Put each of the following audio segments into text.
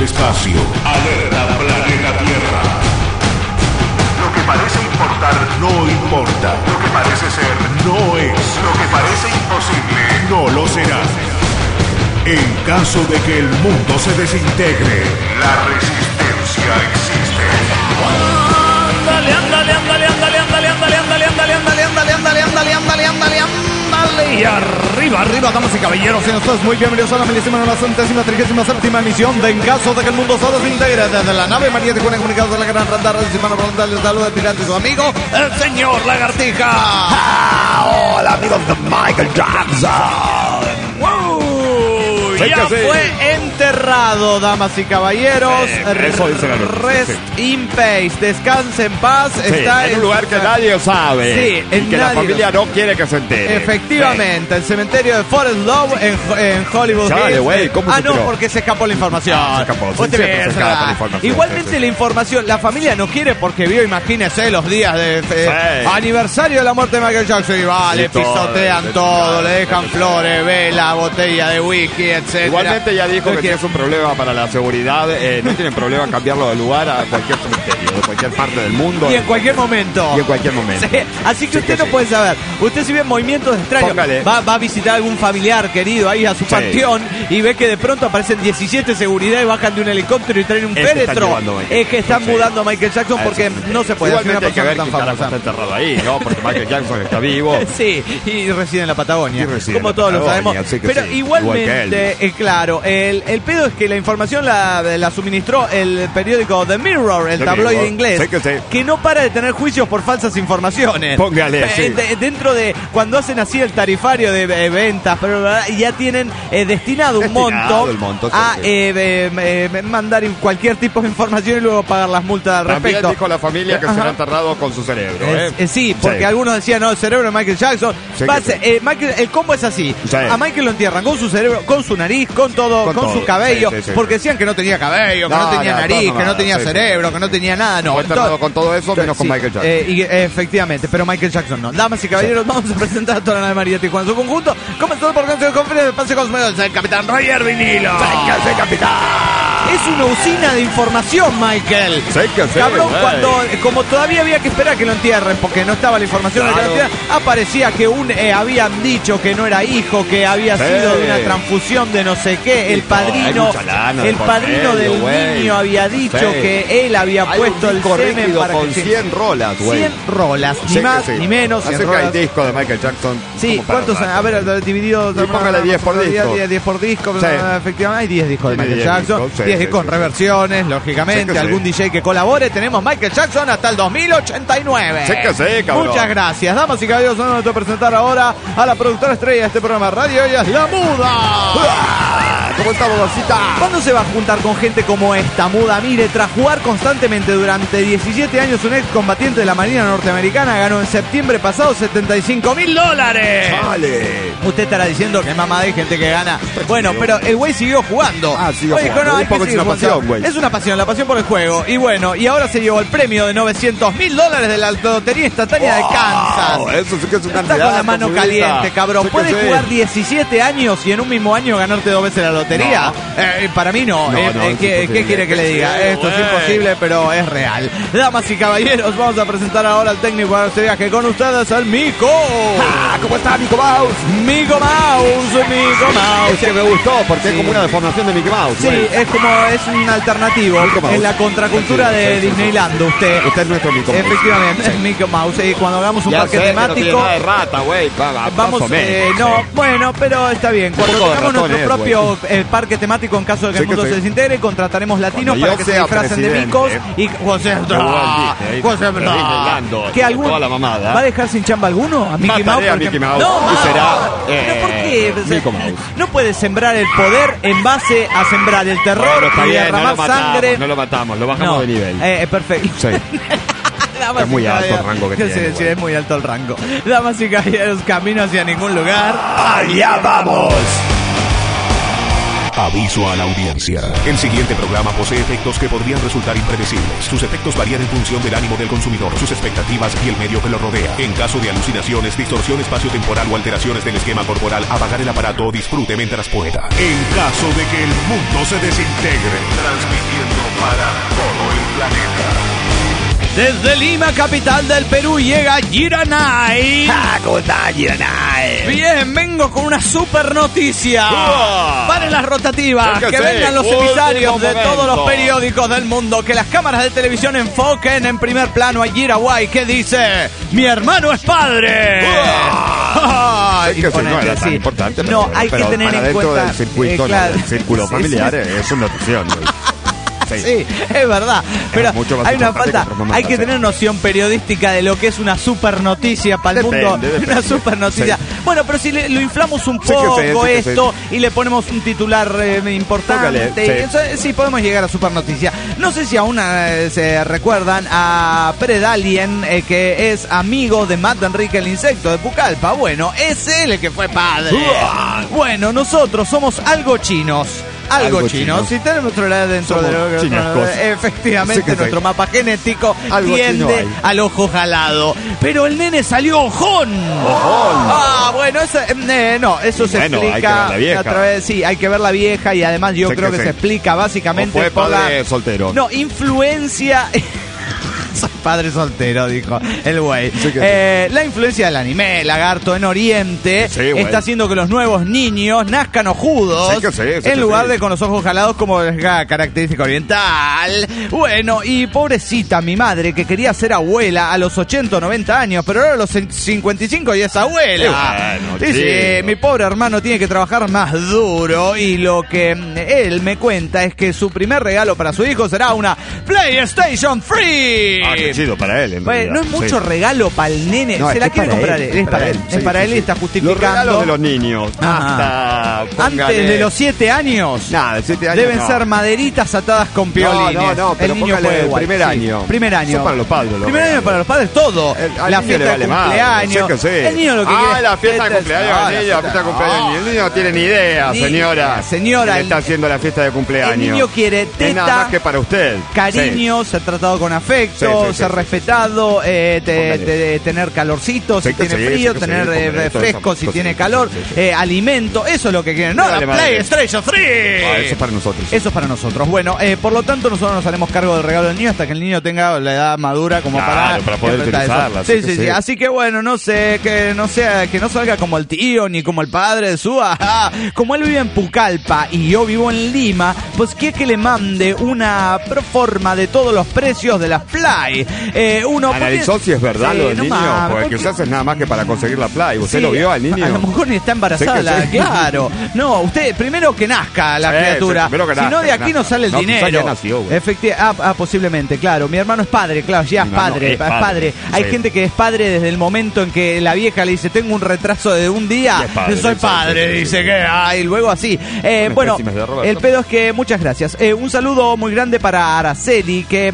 espacio. Alerta planeta Tierra. Lo que parece importar no importa. Lo que parece ser no es. Lo que parece imposible no lo será. En caso de que el mundo se desintegre, la resistencia existe. Ándale, ándale, ándale, ándale, ándale, ándale, ándale, ándale, ándale, ándale, ándale, ándale, ándale, ándale, ándale. Y arriba, arriba, damas y caballeros, sean ustedes muy bienvenidos a la 1937ª emisión de En caso de que el mundo se desintegre, desde la nave María de Juana, comunicados de la gran radar de Simano Frontal, les saluda el pirata y su amigo, el señor Lagartija. Hola amigos de Michael Jackson. Ya fue enterrado, damas y caballeros. Eso dice la noticia, Rest in peace, descanse en paz. Sí, está en un lugar que nadie sabe. Sí, y que la familia no quiere que se entere. Efectivamente, el cementerio de Forest Lawn en Hollywood Chale, Hills. güey, ¿cómo se no, enteró? porque se escapó la información. Se escapó, sí, Vos te siempre ves, se escapa ¿verdad? la información. Igualmente Sí. la información, la familia no quiere porque vio, imagínese, los días de aniversario de la muerte de Michael Jackson y va, Sí, le pisotean todo, le dejan flores, vela, botella de whisky, etc. Igualmente ya dijo que quiere tienes un problema para la seguridad. No tienen problema en cambiarlo de lugar a cualquier cementerio, de cualquier parte del mundo. Y en cualquier momento. Y en cualquier momento. Sí, así que Sí, usted que no sí. puede saber. Usted si ve movimientos extraños, Póngale. va a visitar a algún familiar querido ahí a su Sí. panteón y ve que de pronto aparecen 17 seguridad y bajan de un helicóptero y traen un Es que están féretro. llevando a Michael Es que están Jackson, sí. mudando a Michael Jackson porque no se puede hacer Igualmente una hay que ver persona quién tan carajo famosa. está enterrado ahí, ¿no? Porque Michael Jackson está vivo. Sí, y reside en la Patagonia, Y reside como en la todos lo Patagonia, sabemos. sí que Pero sí, igualmente, claro, el pedo es que la información la suministró el periódico The Mirror, el The tabloide Mirror, inglés, sí que sí. que no para de tener juicios por falsas informaciones. Póngale, sí. Dentro de, cuando hacen así el tarifario de ventas, pero ya tienen destinado un monto, el monto, sí, a sí. mandar cualquier tipo de información y luego pagar las multas al También respecto. dijo la familia que Ajá. será enterrado con su cerebro. Sí, porque algunos decían, no, el cerebro de Michael Jackson. Sí, Va a que ser- Michael, el combo es así. Sí. A Michael lo entierran con su cerebro, con su nariz, con todo, Con con todo. su cabello, Sí, sí, sí, porque sí. decían que no tenía cabello, que no, No, tenía no, nariz, todo que no nomás, tenía sí, sí. cerebro, que no tenía nada, no. Fue enterrado con todo eso, menos con Sí, Michael Jackson. efectivamente, pero Michael Jackson no. Damas y caballeros, vamos a presentar a toda la nave María Tijuana en su conjunto. Comenzando por canción de conferencia de Pase Cosmos, el Capitán Roger Vinilo. ¡Véngase, capitán! Es una usina de información, Michael. Sí que sí, Cabrón, güey. cuando, como todavía había que esperar que lo entierren, porque no estaba la información de Claro. que lo entierren, aparecía que habían dicho que no era hijo, que había Sí. sido de una transfusión de no sé qué. El Sí, hay padrino, mucha lana de el por padrino medio, del güey. niño había dicho Sí. que él había Hay puesto un el disco semen rígido para con que 100 rolas, güey. 100 rolas, ni Sí que más sí. ni menos. 100 Así que el rolas. disco de Michael Jackson. Sí, como para ¿cuántos? rato. A ver, dividido. Y póngale 10 por disco. 10 por disco, Sí. efectivamente. Hay 10 discos de Tiene Michael 10 Jackson. discos, sí, 10 sí, discos con sí. reversiones, lógicamente. Sí que sí. Algún DJ que colabore. Tenemos Michael Jackson hasta el 2089. Sí que sí, cabrón. Muchas gracias. Damas y caballeros, vamos a presentar ahora a la productora estrella de este programa de radio. Ella es La Muda. ¿Cómo estamos, Rosita? ¿Cuándo se va a juntar con gente como esta muda? Mire, tras jugar constantemente durante 17 años, un excombatiente de la Marina Norteamericana ganó en septiembre pasado $75,000. Vale. Usted estará diciendo que mamá hay gente que gana. Bueno, pero el güey siguió jugando. Ah, siguió Oye, jugando. hay Un poco que es una seguir pasión, jugando. güey. Es una pasión, la pasión por el juego. Y bueno, y ahora se llevó el premio de $900,000 de la lotería instantánea de Kansas. Eso sí que es un Está candidato. con la mano señorita. caliente, cabrón. Sí que ¿Puedes sí. jugar 17 años y en un mismo año ganarte 2 veces la lotería? Para mí no. No, no, es ¿Qué imposible. quiere que le diga? Sí, Esto es güey. imposible, pero es real. Damas y caballeros, vamos a presentar ahora al técnico de este viaje con ustedes, el Mico. Ah, ¿cómo está, Mickey Mouse? Mico Mouse, Mico Mouse. Es que me gustó porque Sí. es como una deformación de Mickey Mouse. Sí, güey. es un alternativo Mickey Mouse. en la contracultura Sí, de sí, sí, Disneyland. Usted Usted es nuestro Mickey Mouse. efectivamente, Mickey Mouse. Y cuando hagamos un Ya parque sé que no temático, tiene nada de rata, güey. vamos, más o menos, no, sí. bueno, pero está bien. Cuando poco de tengamos nuestro ratones, propio parque temático en caso de que Sí el mundo que se sí. desintegre, contrataremos latinos Cuando para yo que se sea disfracen de presidente, micos y José Disneyland, que algún toda la mamada. ¿Va a dejar sin chamba alguno a Mickey Mataré Mouse? a Porque- Mickey Mouse No, y será, ¿pero por qué? Mickey Mouse. No puede sembrar el poder en base a sembrar el terror Bueno, está y bien, derramar sangre. no lo matamos, lo bajamos de nivel. Perfecto. Sí. Damas Es muy y alto el caballeros. rango que Sí, tiene, sí, güey. es muy alto el rango. Damas y caballeros, camino hacia ningún lugar. ¡Allá vamos! Aviso a la audiencia. El siguiente programa posee efectos que podrían resultar impredecibles. Sus efectos varían en función del ánimo del consumidor, sus expectativas y el medio que lo rodea. En caso de alucinaciones, distorsión espaciotemporal o alteraciones del esquema corporal, apagar el aparato o disfrute mientras pueda. En caso de que el mundo se desintegre, transmitiendo para todo el planeta. Desde Lima, capital del Perú, llega Giranay. ¿Cómo está, Giranay? Bien, vengo con una super noticia. Paren las rotativas, que sí, vengan los último emisarios de momento. todos los periódicos del mundo, que las cámaras de televisión enfoquen en primer plano a Giraguay, que dice: mi hermano es padre. Es que sí, no era tan importante. No, hay que tener en cuenta del circuito, claro. del círculo familiar, es una notición. Sí, es verdad. Pero mucho más hay una importante falta. que otras mamás, Hay que tener noción periodística de lo que es una super noticia para el mundo. Depende. Una super noticia. Sí. Bueno, pero si lo inflamos un Sí que poco sí, sí que esto y le ponemos un titular importante, Póngale, sí, podemos llegar a super noticia. No sé si aún se recuerdan a Predalien, que es amigo de Matt Enrique el insecto de Pucallpa. Bueno, es él el que fue padre. Bueno, nosotros somos algo chinos. Algo chino. Si tenemos nuestro lado dentro Somos de lo que chinescos. efectivamente Sí que sí. nuestro mapa genético Algo chino tiende hay. al ojo jalado. Pero el nene salió ojón. Bueno, eso, no, eso se Bueno, hay que explica ver la vieja. a través, sí, hay que ver la vieja y además yo Sí creo que que sí. se explica básicamente ¿O fue por padre soltero? No, influencia. Soy padre soltero, dijo el güey. Sí que La influencia del anime, lagarto en Oriente, Sí, güey. está haciendo que los nuevos niños nazcan ojudos Sí que sí, sí en que lugar sí. de con los ojos jalados como es la característica oriental. Bueno, y pobrecita mi madre que quería ser abuela a los 80 o 90 años, pero ahora a los 55 y es abuela. Bueno, Sí, chico. mi pobre hermano tiene que trabajar más duro y lo que él me cuenta es que su primer regalo para su hijo será una PlayStation 3. Qué chido para él, en Bueno, no es realidad. mucho Sí. regalo para el nene. No, se es la que quiere para comprar él, él. Es para él. sí, Es para sí, él y sí. está justificando. Los regalos de los niños. Ajá. Hasta. Antes de los 7 años. Nada, de 7 años. Deben no. ser maderitas atadas con piolines. No, pero el niño póngale puede el igual. primer Sí, año. Primer año. Son para los padres, los Primer año regalos. para los padres, todo. Al La niño fiesta le de vale madre, cumpleaños. sí que sí. El niño lo que quiere. La fiesta de cumpleaños No, del niño, la fiesta de cumpleaños. El niño no tiene ni idea, Ni- señora. señora, Que le está haciendo la fiesta de cumpleaños. El niño quiere Es nada teta, más que para usted. cariño, ser tratado con afecto, Sí, sí, sí, ser sí, respetado, Póngale. tener calorcito si Sí que tiene sí, frío, sí que tener sí, póngale todas fresco esas si cosas, tiene sí, calor, sí, sí. alimento, eso es lo que quieren. No, Me la vale madre. PlayStation 3. Eso es para nosotros. Eso es para nosotros. Bueno, por lo tanto nosotros nos haremos cargo del regalo del niño hasta que el niño tenga la edad madura como Claro, para poder enfrentar eso. utilizarla, Sí, así sí, que sí. sí. Así que bueno, no sé, que no salga como el tío ni como el padre de su. Como él vive en Pucallpa y yo vivo en Lima, pues quiere que le mande una proforma de todos los precios de las Play. Analizó si es verdad Sí, lo del no niño, mames, porque porque- usted hace nada más que para conseguir la Play. ¿Usted Sí, lo vio al niño? A lo mejor ni está embarazada, Sí que sí. claro. No, usted primero que nazca la Sí, criatura. sí, primero que Si no, nazca, de aquí que no nazca. sale el No, quizás dinero. ya nació, güey. Posiblemente, claro. Mi hermano es padre, claro, ya es Mi hermano padre. es padre. Hay Sí. gente que es padre desde el momento en que la vieja le dice, tengo un retraso de un día. Y es padre, soy sí, padre, sí, sí, dice sí. que, y luego así. Bueno, espécimes de Roberto. el pedo es que, muchas gracias. Un saludo muy grande para Araceli, que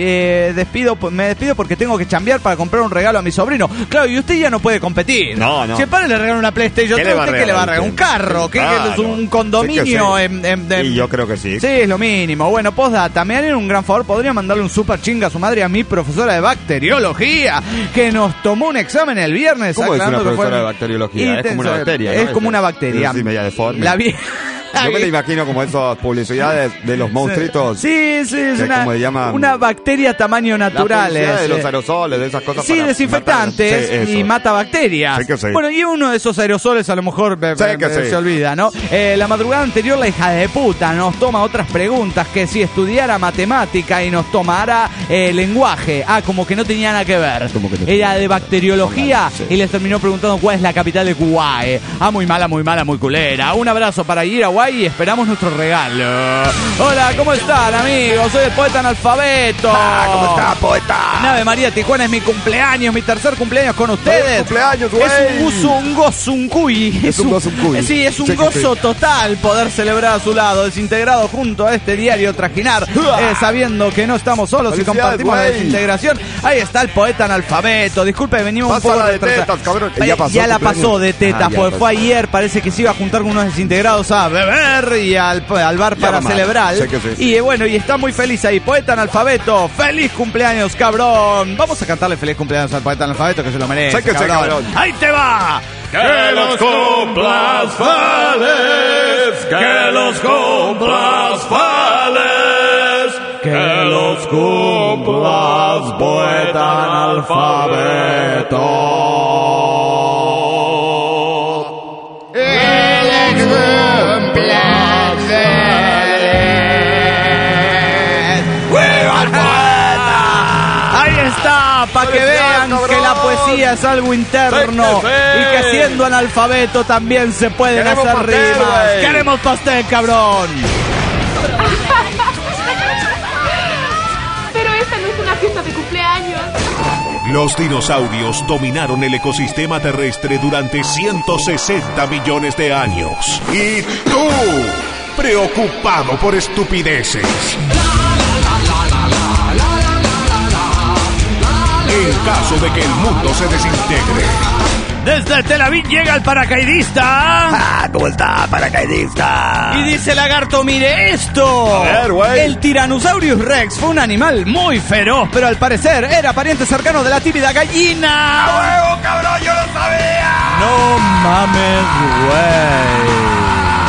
me despido porque tengo que chambear para comprar un regalo a mi sobrino. Claro, y usted ya no puede competir. No, no. Si el padre le regala una PlayStation, ¿Qué le va a ¿usted qué le va a regalar? regalar Un carro, que Claro. es un Sí condominio que sí. Y yo creo que sí. Sí, es lo mínimo. Bueno, postdata, me harían un gran favor, podría mandarle un super chinga a su madre y a mi profesora de bacteriología, que nos tomó un examen el viernes. ¿Cómo es una aclarando que fue profesora de bacteriología? Es como una bacteria, ¿no? Es como una bacteria. Es así, media deforme. La vi- Yo me la imagino como esas publicidades de los monstruitos. Sí, es ¿cómo se llaman? una bacteria tamaño La natural. publicidad de los aerosoles, de esas cosas. Sí, para desinfectantes matar. Sí, y eso. mata bacterias. Sí que sí. Bueno, y uno de esos aerosoles a lo mejor Sí que sí. se olvida, ¿no? La madrugada anterior la hija de puta nos toma otras preguntas que si estudiara matemática y nos tomara lenguaje. Como que no tenía nada que ver. Como que no Era tenía de que ver. bacteriología Sí. y les terminó preguntando cuál es la capital de Kuwait. Muy mala, muy culera. Un abrazo para Iraguay y esperamos nuestro regalo. Hola, ¿cómo están, amigos? Soy el poeta analfabeto. ¿Cómo está, poeta? Nave María Tijuana, es mi cumpleaños, mi tercer cumpleaños con ustedes. ¡Feliz cumpleaños, güey! Es un gozo, un cuy. Es un gozo, un cuy. Sí, es un Sí que gozo sí. total poder celebrar a su lado, desintegrado junto a este diario trajinar, sabiendo que no estamos solos y ¡Felicidades, compartimos la güey! desintegración. Ahí está el poeta analfabeto. Disculpe, venimos un Pásala poco de retrasados. tetas, cabrón. Ya Ya pasó la cumpleaños. pasó de tetas, Ya porque pasó. fue ayer, parece que se iba a juntar con unos desintegrados a beber. beber y al bar para celebrar. Sé que sí. Y bueno, y está muy feliz ahí. Poeta analfabeto, feliz cumpleaños, cabrón. Vamos a cantarle feliz cumpleaños al poeta analfabeto, que se lo merece. Sé que sí, cabrón. ¡Ahí te va! Que los cumplas feliz, que los cumplas feliz, Que los cumplas, poeta analfabeto. Ahí está, para que vean que la poesía es algo interno y que siendo analfabeto también se pueden Queremos hacer pastel, rimas. güey. Queremos pastel, cabrón. Pero esta no es una fiesta de cumpleaños. Los dinosaurios dominaron el ecosistema terrestre durante 160 millones de años. Y tú, preocupado por estupideces. En caso de que el mundo se desintegre. Desde Tel Aviv llega el paracaidista. ¿Cómo está, paracaidista? Y dice Lagarto, mire esto. A ver, güey. El Tyrannosaurus Rex fue un animal muy feroz, pero al parecer era pariente cercano de la tímida gallina. ¡A huevo, cabrón! ¡Yo lo sabía! No mames, güey.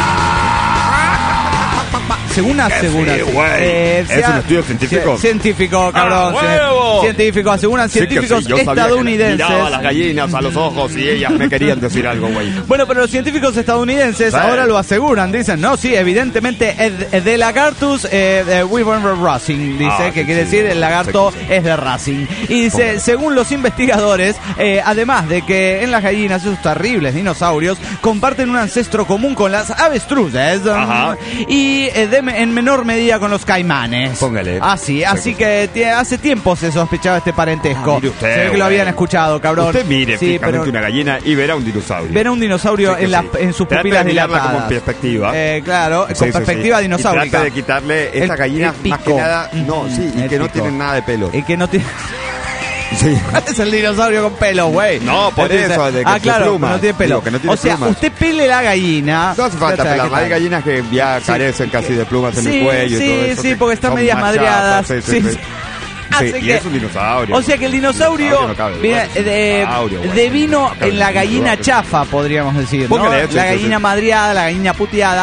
Según asegura. Sí, güey. ¿Es un estudio científico? Científico, cabrón. ¡A huevo! Científico, aseguran Sí que científicos sí, yo sabía que estadounidenses. miraba a las gallinas a los ojos y ellas me querían decir algo, güey. Bueno, pero los científicos estadounidenses Sí. ahora lo aseguran, dicen, no, sí, evidentemente es de Lagartus Wyvern Racing, dice, Ah, que sí, quiere sí, decir el lagarto sí. es de Racing. Y dice, Póngale. según los investigadores, además de que en las gallinas esos terribles dinosaurios comparten un ancestro común con las avestruces Ajá. y en menor medida con los caimanes. Póngale. Así que hace tiempo se sospechaba este parentesco. mire usted, Se ve que lo güey. habían escuchado, cabrón. Usted mire Sí, fijamente pero una gallina y verá un dinosaurio. ver a un dinosaurio Sí que sí. en sus Trate pupilas de mirarla dilatadas. como en perspectiva. Claro, Sí, con sí, perspectiva sí. dinosaurica. Y trata de quitarle estas gallinas el más que pico. nada. No, sí, y El que no pico. tienen nada de pelo. Y que no tiene... Sí. ¿Cuál es el dinosaurio con pelo, güey? No, por Entonces, eso, de que claro, plumas. no tiene pelo. Digo, que no tiene o sea, plumas. usted pele la gallina. No hace falta Trata de pelar. quitar. Hay gallinas que ya carecen casi de plumas en el cuello y todo eso. Sí, que porque están son medias más madreadas. chapas, Sí. Sí, Así y que- es un dinosaurio. O sea que el dinosaurio no cabe, viene bueno, es un dinosaurio, güey. devino No cabe en la ningún gallina duda. chafa, podríamos decir, ¿no? Póngale, sí, La sí, gallina sí. madreada, la gallina puteada.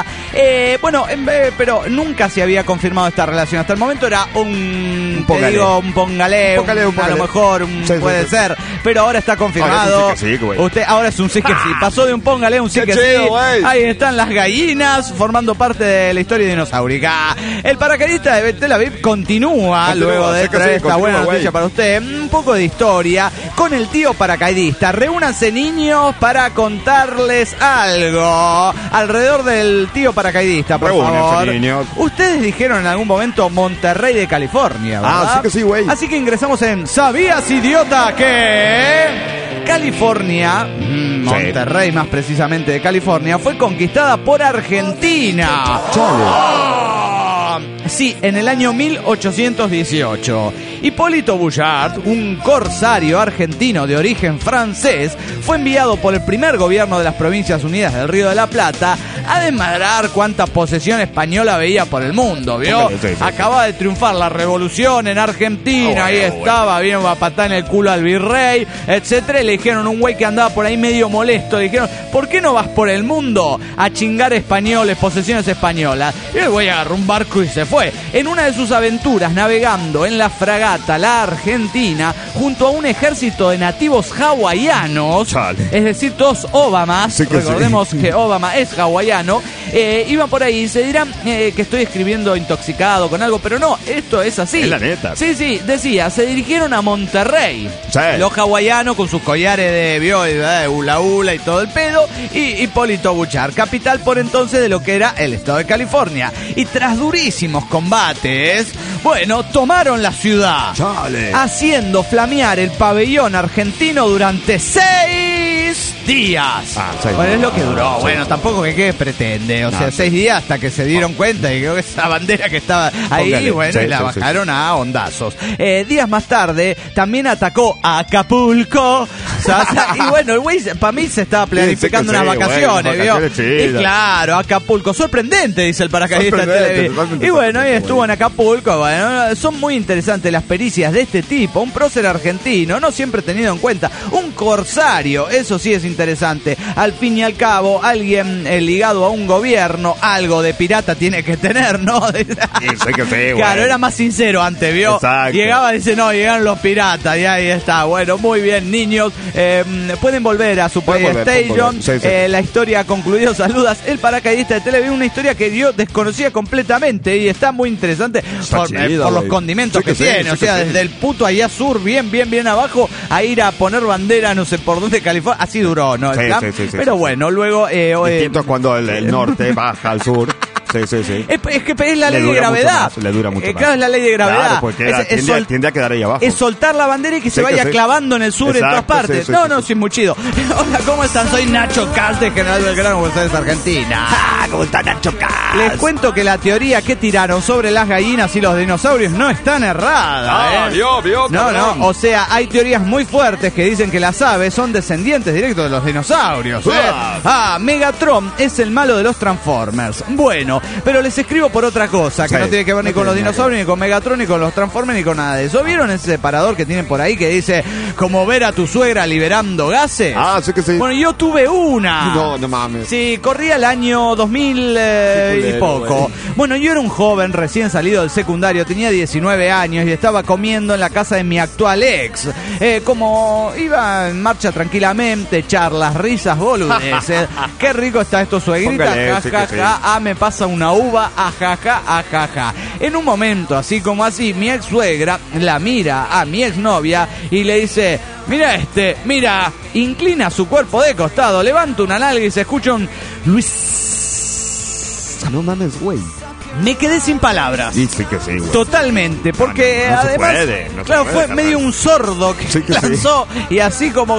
Pero nunca se había confirmado esta relación. Hasta el momento era un póngale. un pongalé, Un póngale. a lo mejor Sí, sí, puede sí. ser, pero ahora está confirmado. Ahora es un sí que sí, güey. Usted ahora es un sí que sí. Pasó de un póngale a un sí ¡Qué que chido, sí. güey! Ahí están las gallinas formando parte de la historia dinosaurica. El paracaidista de Tel Aviv continúa luego de sí que traer sí, esta continúa, buena güey. noticia para usted. Un poco de historia con el tío paracaidista. Reúnanse, niños, para contarles algo alrededor del tío paracaidista, por Reúnanse, favor. niños. Ustedes dijeron en algún momento Monterrey de California, ¿verdad? Ah, sí que sí, güey. Así que ingresamos en ¿Sabías, idiota, que California, Monterrey más precisamente de California, fue conquistada por Argentina? Sí, en el año 1818. Hipólito Bouchard, un corsario argentino de origen francés, fue enviado por el primer gobierno de las Provincias Unidas del Río de la Plata a desmadrar cuánta posesión española veía por el mundo, ¿vio? Sí, sí, sí. Acaba de triunfar la revolución en Argentina, ahí estaba, vino a patar en el culo al virrey, etcétera, y le dijeron un güey que andaba por ahí medio molesto, le dijeron, ¿por qué no vas por el mundo a chingar españoles, posesiones españolas? Y el güey agarró un barco y se fue. En una de sus aventuras navegando en la fragata La Argentina, junto a un ejército de nativos hawaianos, Chale. es decir, todos Obamas, Sí que sí. recordemos que Obama es hawaiano, iban por ahí y se dirán que estoy escribiendo intoxicado con algo, pero no, esto es así. Es la neta. Sí, decía, se dirigieron a Monterrey. Sí. Los hawaianos con sus collares de hula hula y todo el pedo, y Hipólito Bouchard, capital por entonces de lo que era el estado de California. Y tras durísimos combates, bueno, tomaron la ciudad, Chale. haciendo flamear el pabellón argentino durante 6 días. Ah, 6 Bueno, es lo que días. duró. Sí. Bueno, tampoco que qué pretende. O sea, No, 6 días hasta que se dieron cuenta y creo que esa bandera que estaba ahí, Póngale. bueno, Sí, y la sí, bajaron a hondazos. Días más tarde, también atacó a Acapulco. cosas. Y bueno, el güey, para mí se estaba planificando unas vacaciones, ¿vio? Y claro, Acapulco. Sorprendente, dice el paracaidista de Televi. Y bueno, ahí estuvo en Acapulco. Bueno, son muy interesantes las pericias de este tipo. Un prócer argentino, no siempre tenido en cuenta. Un corsario, eso sí es interesante. Al fin y al cabo, alguien ligado a un gobierno, algo de pirata tiene que tener, ¿no? Claro, era más sincero antes, ¿vio? Exacto. Llegaba y dice, no, llegaron los piratas, y ahí está. Bueno, muy bien, niños. Pueden volver a su PlayStation. Sí. La historia ha concluido. Saludas, el paracaidista de Televi. Una historia que yo desconocía completamente y está muy interesante por los condimentos que tiene. O sea, desde el puto allá sur, bien abajo, a ir a poner bandera, no sé por dónde, California. Así duró, ¿no? Pero bueno, luego... distinto es cuando el norte baja al sur. Sí. Es que es la ley de gravedad. Le dura mucho más. Claro, es la ley de gravedad. Claro, porque tiende a quedar ahí abajo. Es soltar la bandera y que se vaya clavando en el sur. Exacto, en todas partes. Sí, muy chido. Hola, ¿cómo están? Soy Nacho Caz de General Belgrano, Buenos Aires, Argentina. ¿Cómo está Nacho Caz? Les cuento que la teoría que tiraron sobre las gallinas y los dinosaurios no es tan errada. No. O sea, hay teorías muy fuertes que dicen que las aves son descendientes directos de los dinosaurios. Megatron es el malo de los Transformers. Bueno, pero les escribo por otra cosa, que no tiene que ver ni con los dinosaurios, ni con Megatron, ni con los Transformers, ni con nada de eso. ¿Vieron ese separador que tienen por ahí que dice, como ver a tu suegra liberando gases? Ah, sí que sí. Bueno, yo tuve una. No mames. Sí, corría el año 2000 y poco. Bueno, yo era un joven recién salido del secundario, tenía 19 años y estaba comiendo en la casa de mi actual ex. Como iba en marcha tranquilamente, charlas, risas, boludeces. Qué rico está esto, suegrita, jajaja, me pasa una uva, ajaja, ajaja. En un momento, así como así, mi ex suegra la mira a mi ex novia y le dice, mira, inclina su cuerpo de costado, levanta una nalga y se escucha un Luis. No mames, güey. Me quedé sin palabras. Y sí que sí, güey. Totalmente, porque no además, claro, fue medio un sordo que lanzó y así como,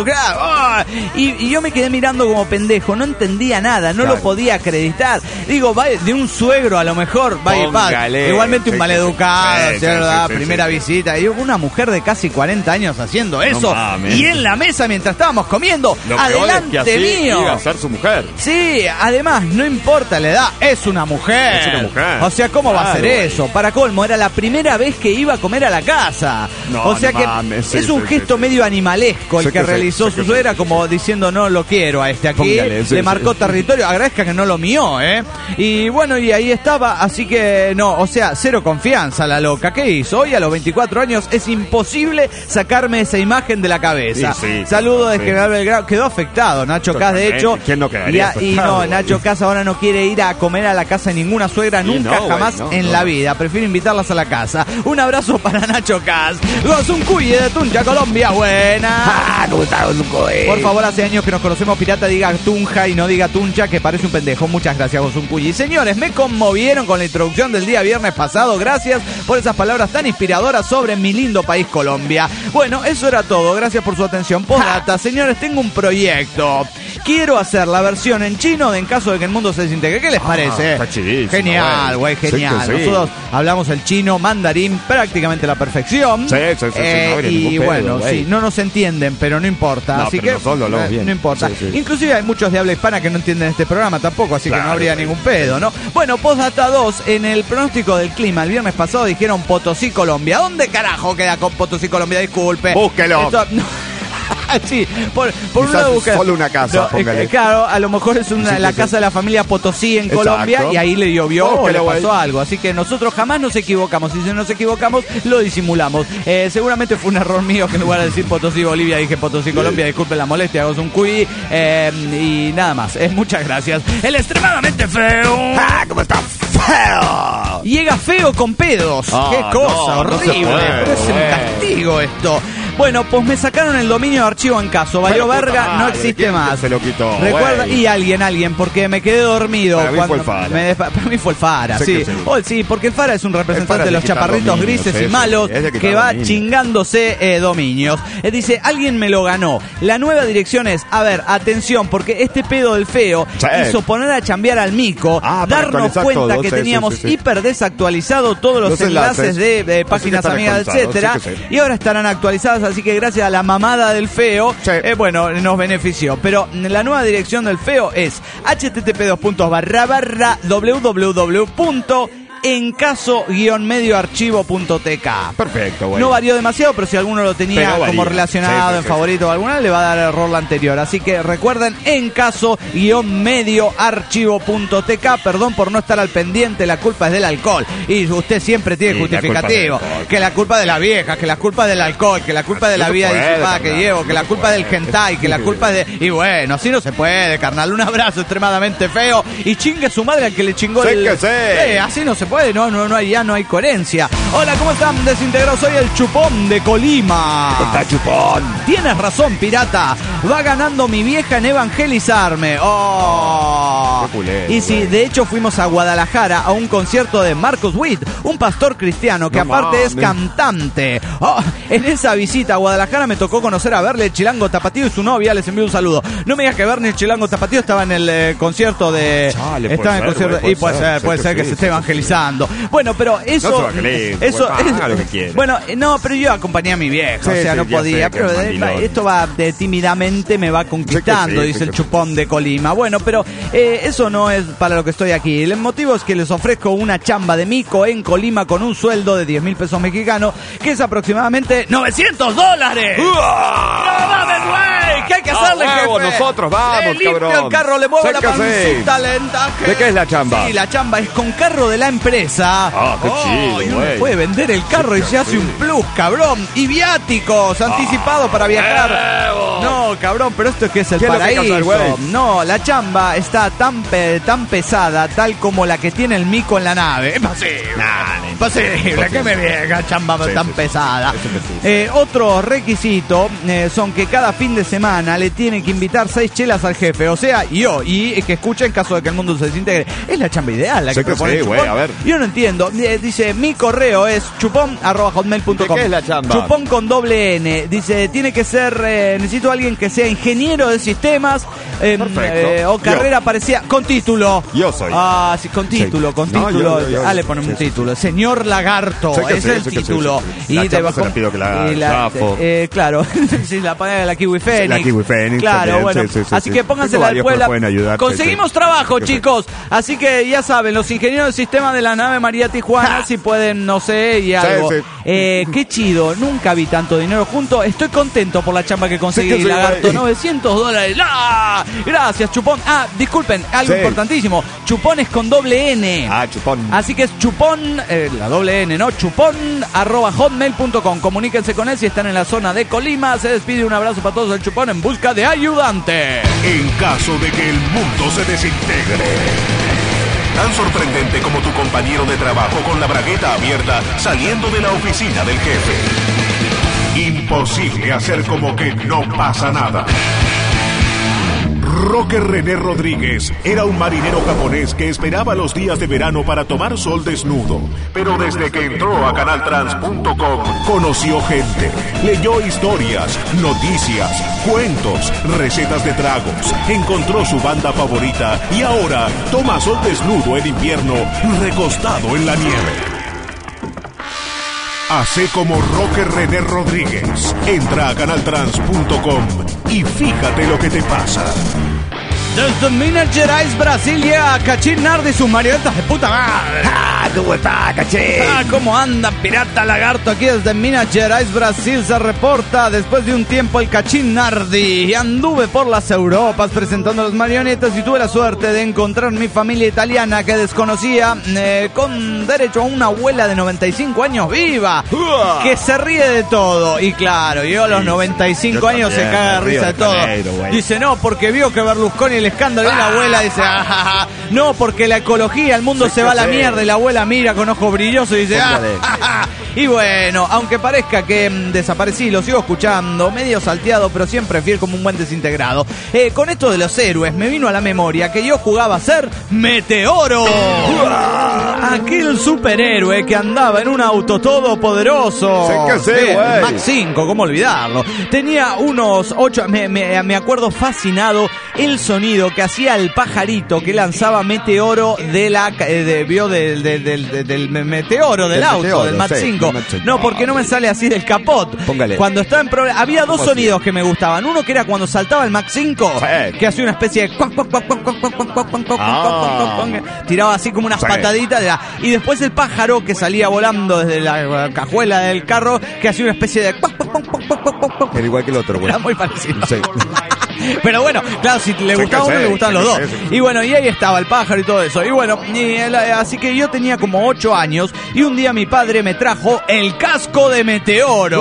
y yo me quedé mirando como pendejo, no entendía nada, no lo podía acreditar. Digo, va de un suegro a lo mejor, igualmente un maleducado, ¿verdad? Primera visita. Y una mujer de casi 40 años haciendo eso, y en la mesa mientras estábamos comiendo, adelante mío. Iba a ser su mujer. Sí, además, no importa la edad, es una mujer. Es una mujer. O sea, ¿cómo va a ser eso? Para colmo, era la primera vez que iba a comer a la casa. O sea que es un gesto medio animalesco el que realizó su suegra, como diciendo, no lo quiero a este aquí. Le marcó territorio, agradezca que no lo mió, ¿eh? Y bueno, y ahí estaba, así que no, o sea, cero confianza la loca. ¿Qué hizo? Hoy a los 24 años es imposible sacarme esa imagen de la cabeza. Saludo de General Belgrano. Quedó afectado Nacho Caz, de hecho. ¿Quién no quedaría afectado? Y no, Nacho Caz ahora no quiere ir a comer a la casa de ninguna suegra nunca. Jamás en la vida. Prefiero invitarlas a la casa. Un abrazo para Nacho Caz. Gozuncuy de Tunja, Colombia. Buena. ¿Cómo está Gozuncuy? Por favor, hace años que nos conocemos, pirata, diga Tunja y no diga Tuncha, que parece un pendejo. Muchas gracias, Gozuncuy. Y señores, me conmovieron con la introducción del día viernes pasado. Gracias por esas palabras tan inspiradoras sobre mi lindo país, Colombia. Bueno, eso era todo. Gracias por su atención. Postdata, señores, tengo un proyecto. Quiero hacer la versión en chino en caso de que el mundo se desintegre. ¿Qué les parece? Está chidísimo, genial, güey, genial. Sí. Nosotros hablamos el chino, mandarín, prácticamente a la perfección. Sí, y bueno, sí, no nos entienden, pero no importa. Así que no importa. Sí. Inclusive hay muchos de habla hispana que no entienden este programa tampoco, así que no habría ningún pedo, ¿no? Bueno, postdata 2, en el pronóstico del clima el viernes pasado dijeron Potosí, Colombia. ¿Dónde carajo queda con Potosí, Colombia? Disculpe. Búsquelo. Sí, por una búsqueda. Solo una casa, póngale. Claro, a lo mejor es la casa de la familia Potosí en Colombia y ahí le llovió o le pasó algo. Así que nosotros jamás nos equivocamos. Y si nos equivocamos, lo disimulamos. Seguramente fue un error mío que en lugar de decir Potosí, Bolivia, dije Potosí, Colombia. Disculpen la molestia, hago un cuy. Y nada más. Muchas gracias. El extremadamente feo. ¿Cómo está? Feo. Llega feo con pedos. Qué cosa horrible. Pero es un castigo esto. Bueno, pues me sacaron el dominio de archivo en caso. Valió verga, no existe más. Se lo quitó. Recuerda, y alguien, porque me quedé dormido. Para mí fue el Fara. Para mí fue el Fara, sí. Sí, porque el Fara es un representante de los chaparritos grises y malos que va chingándose dominios. Dice, alguien me lo ganó. La nueva dirección es, a ver, atención, porque este pedo del feo hizo poner a chambear al mico, darnos cuenta que teníamos hiper desactualizado todos los enlaces de páginas amigas, etcétera, y ahora estarán actualizadas. así que gracias a la mamada del feo, Sí. bueno, nos benefició. Pero la nueva dirección del feo es http://www.encaso-medioarchivo.tk. Perfecto, güey. No varió demasiado, pero si alguno lo tenía Pero varía. como relacionado Sí, en sí, favorito o alguna, le va a dar el error la anterior. Así que recuerden, encaso-medioarchivo.tk. Perdón por no estar al pendiente, la culpa es del alcohol. Y usted siempre tiene Sí, justificativo. la culpa del alcohol. Que la culpa de la vieja, que la culpa del alcohol, que la culpa de la No se vida puede, disipada que carnal, llevo, que no la se culpa del puede. hentai, que la culpa de... Y bueno, así no se puede, carnal. Un abrazo extremadamente feo. Y chingue su madre al que le chingó Sí el... que sí. Así no se puede, no hay, ya no hay coherencia. Hola, ¿cómo están, desintegrados? Soy el Chupón de Colima. Está chupón. Tienes razón, pirata. Va ganando mi vieja en evangelizarme. ¡Oh! Qué culero, Y sí, güey. de hecho fuimos a Guadalajara a un concierto de Marcos Witt, un pastor cristiano que No aparte es mames. cantante. Oh, en esa visita a Guadalajara me tocó conocer a Berle, el Chilango Tapatío y su novia. Les envío un saludo. No me digas que Berle, el Chilango Tapatío estaba en el concierto de... Chale, estaba en el puede ser, concierto... güey, Y puede ser que sí, se esté sí, evangelizando. Bueno, pero eso... No se evangelice, eso güey, haga lo que quiera. Bueno, no, pero yo acompañé a mi vieja, Sí, o sea, sí, no ya podía. sé que Pero es mandilón. esto va de tímidamente, me va conquistando, Sí, dice sí el que sí. Chupón de Colima. Bueno, pero eso no es para lo que estoy aquí. El motivo es que les ofrezco una chamba de mico en Colima con un sueldo de 10,000 pesos mexicanos, que es aproximadamente $900. ¡No mames, güey! ¿Qué hay que hacerle, huevo, jefe? nosotros vamos, Le limpio cabrón. el carro, le muevo Sé la que sí. pancita lentaje. ¿De qué es la chamba? Sí, la chamba es con carro de la empresa. Ah, qué chido, y uno güey. puede vender el carro y se hace un plus, cabrón. Y viáticos anticipados para viajar. No, cabrón, pero esto es que es el ¿Qué es lo que hay que hacer, paraíso. güey? No, la chamba está tan pesada, tal como la que tiene el mico en la nave. Imposible. Imposible. ¿Qué me viene chamba Sí, tan sí, sí. pesada? Eso que sí. Otro requisito son que cada fin de semana le tienen que invitar 6 chelas al jefe. O sea, yo. Y que escuche en caso de que el mundo se desintegre. Es la chamba ideal la Sé que que propone sí, el güey, Chupón. a ver. Yo no entiendo. Dice, mi correo es chupón@hotmail.com. ¿De qué es la chamba? Chupón con doble N. Dice, tiene que ser, necesito a alguien que sea ingeniero de sistemas Perfecto. o carrera parecida, con título. Yo soy. Ah, sí, con título, Sí. con No, título. yo. Le ponemos un Sí, sí. título. Señor Lagarto, Sé que ese sí, es el sé que sí, título. sí, sí. La chamba se la pido que la haga y Zafo. claro, sí, la paga la Kiwi Fénix. La Kiwi Fénix Claro, también, bueno. sí, sí, sí, así sí. que pónganse Tengo la varios que escuela. me pueden ayudar, Conseguimos sí, sí. trabajo, Sí, sí. chicos. Así que ya saben, los ingenieros del sistema de la nave María Tijuana, si pueden, no sé, y algo. sí. Qué chido, nunca vi tanto dinero junto. Estoy contento por la chamba que conseguí, Sí que sí, Lagarto. güey. $900. ¡Ah! Gracias, Chupón. Ah, disculpen, algo Sí. importantísimo. Chupón es con doble N. Ah, chupón. Así que es chupón, la doble N, ¿no? Chupón@hotmail.com. Comuníquense con él si están en la zona de Colima. Se despide, un abrazo para todos, el Chupón en busca de ayudante. En caso de que el mundo se desintegre. Tan sorprendente como tu compañero de trabajo con la bragueta abierta saliendo de la oficina del jefe. Imposible hacer como que no pasa nada. Roque René Rodríguez era un marinero japonés que esperaba los días de verano para tomar sol desnudo. Pero desde que entró a canaltrans.com conoció gente, leyó historias, noticias, cuentos, recetas de tragos, encontró su banda favorita y ahora toma sol desnudo en invierno recostado en la nieve. Hace como Roque René Rodríguez. Entra a canaltrans.com y fíjate lo que te pasa. Desde Minas Gerais, Brasilia, Cachín Nardi y sus marionetas de puta madre. Ah, ¿cómo está, caché? Ah, ¿cómo anda, pirata lagarto? Aquí desde Minas Gerais, Brasil, se reporta después de un tiempo el Cachín Nardi. Anduve por las Europas presentando las marionetas y tuve la suerte de encontrar mi familia italiana que desconocía, con derecho a una abuela de 95 años viva, que se ríe de todo. Y claro, yo a los 95 yo años se también, caga de me río risa de de todo. Janeiro, güey. Dice, no, porque vio que Berlusconi el escándalo y la abuela dice, no, porque la ecología, el mundo Sí, se va a la sí. mierda y la abuela mira con ojo brilloso y dice, Póngale. y bueno, aunque parezca que desaparecí, lo sigo escuchando, medio salteado, pero siempre fiel como un buen desintegrado. Con esto de los héroes, me vino a la memoria que yo jugaba a ser Meteoro. Aquel superhéroe que andaba en un auto todopoderoso. Sé que sí, güey. Max 5, ¿cómo olvidarlo? Tenía unos 8, me acuerdo fascinado el sonido que hacía el pajarito que lanzaba Meteoro del del meteoro, del auto, meteoro, del Mach sí, 5. del Mach 5. No, porque no me sale así del capot. Póngale. Cuando estaba en problema, había dos ¿Cómo sonidos que me gustaban. Uno que era cuando saltaba el Mach 5, Sí. que hacía una especie de cuac, cuac, cuac, cuac, cuac, cuac, cuac, cuac, cuac, cuac, Ah. cuac, cuac, tiraba así como unas Sí. pataditas. Y después el pájaro que salía volando desde la cajuela del carro, que hacía una especie de cuac, cuac, cuac, cuac, cuac, cuac, cuac. Era igual que el otro, güey. Era muy parecido. Sí. Pero bueno, claro, si le Sí, gustaba que uno, sí, le gustaban sí, los que dos. sí. Y bueno, y ahí estaba el pájaro y todo eso. Y bueno, así que yo tenía como 8 años y un día mi padre me trajo el casco de meteoro.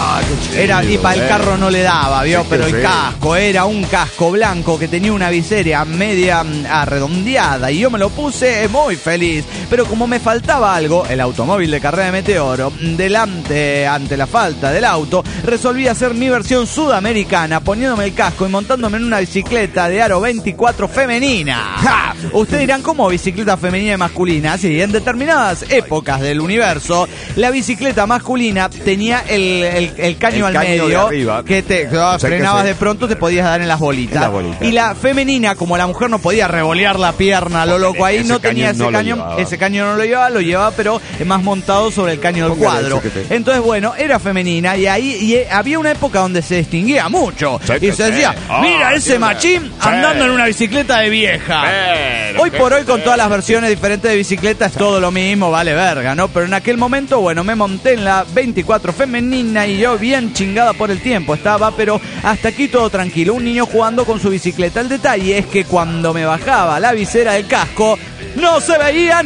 Era, y para el carro no le daba, ¿vio? Sí, Pero sí. el casco era un casco blanco que tenía una visera media redondeada y yo me lo puse muy feliz. Pero como me faltaba algo, el automóvil de carrera de meteoro, delante, ante la falta del auto, resolví hacer mi versión sudamericana poniéndome el casco y montándome en una bicicleta de aro 24 femenina. ¡Ja! Ustedes dirán, ¿cómo bicicleta femenina y masculina? Sí, en determinadas épocas del universo, la bicicleta masculina tenía el caño El al caño de medio arriba. que te frenabas de pronto, te podías dar en las bolitas. En las bolitas. Y la femenina, como la mujer no podía revolear la pierna a lo loco ahí, Ese no tenía caño ese no lo caño, llevaba. ese caño no lo llevaba pero más montado sobre el caño del Póngale, cuadro. chiquete. Entonces, bueno, era femenina y ahí había una época donde se distinguía mucho. Sí, Y que se sí. decía, Ah, mira ese tiene- machín Sí. andando en una bicicleta de vieja. Pero, Hoy por hoy, con todas las versiones diferentes de bicicleta, es todo lo mismo, vale verga, ¿no? Pero en aquel momento, bueno, me monté en la 24 femenina y yo bien chingada por el tiempo estaba, pero hasta aquí todo tranquilo. Un niño jugando con su bicicleta. El detalle es que cuando me bajaba la visera del casco, ¡no se veía